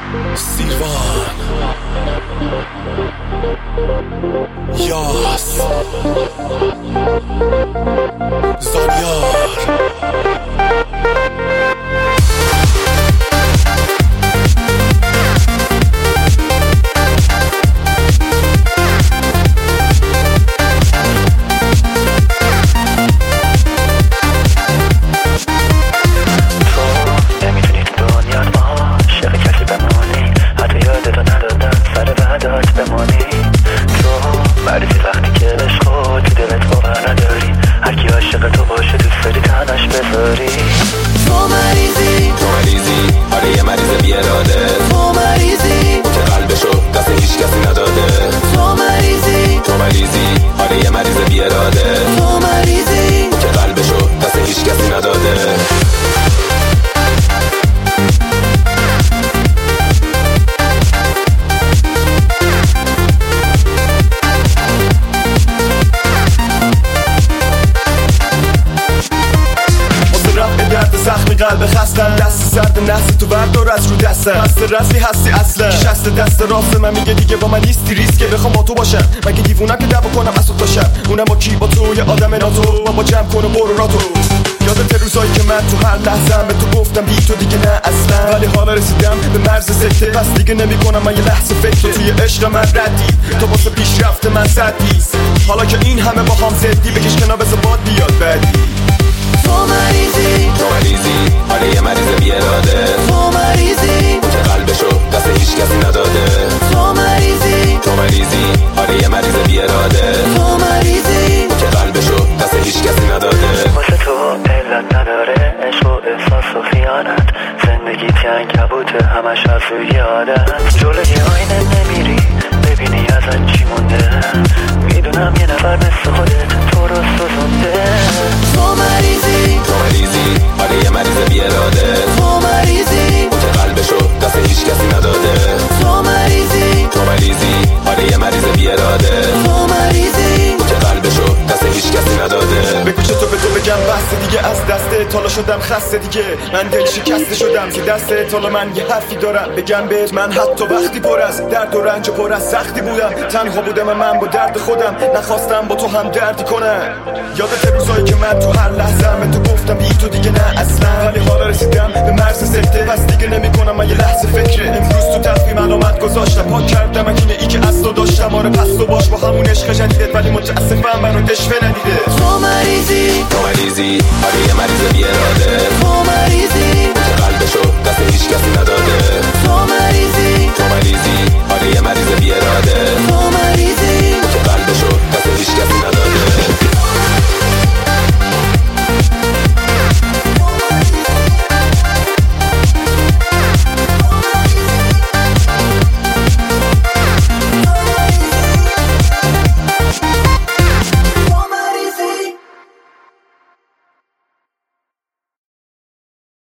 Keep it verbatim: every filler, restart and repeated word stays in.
سیروان یاس زانیار قلب خستم دست سرد نفس تو بردار از رو دستم هست رسمی هستی اصلا شست دست راست من میگه دیگه با من نیستی ریسکه بخوام با تو باشم مگه دیوونم که دعوا کنم از تو تاشم اونم با کی با تو یه آدم ناتو بابا جمع کن و برو راتو یادت روزایی که من تو هر لحظه به تو گفتم بی تو دیگه نه اصلا ولی حالا رسیدم به مرز سکته پس دیگه نمیکنم من یه لحظه فکر تو توی عشق من ردی تو واسه پیشرفت من صدی حالا که این همه با هم زدی بکش کنار بذار باد بیاد بعدی تو مریضی تو مریضی آره یه مریض بی اراده تو مریضی که قلبشو دست هیچ کسی نداده تو مریضی تو مریضی آره یه مریض بی اراده تو مریضی که قلبشو دست هیچ کسی نداده واسه تو علت نداره عشق و احساس و خیانت زندگی عنکبوته همش از روی عادت جلوی آینه نمیری ببینی ازت چی مونده میدونم یه نفر مثل خودت تو رو سوزونده تو مریضی تو مریضی آره یه مریض بی اراده تو مریضی که قلبشو دست هیچ کسی نداده تو مریضی تو مریضی آره یه مریض بی اراده تو مریضی که قلبشو دست هیچ کسی نداده بگو چطور به تو بگم بسته دیگه از دست تالا شدم خسته دیگه من دل شکسته شدم که دست تالا من یه حرفی دارم بگم بهت من حتی وقتی پر از درد و رنج و پر از سختی بودم تنها بودم من با درد خودم نخواستم با تو هم دردی کنم یادت روزایی که من تو هر لحظه به تو گفتم بی تو دیگه نه اصلا ولی حالا رسیدم به مرز سکته پس دیگه نمیکنم من یه لحظه فکر امروز تو تقویم علامت گذاشتم پاک کردم اکنه ای که از تو داشتم آره پس تو باش با همون عشق جدیدت ولی متاسفم منو دشوه ندیده تو مریضی تو مریضی آره یه مریض بی اراده تو مریضی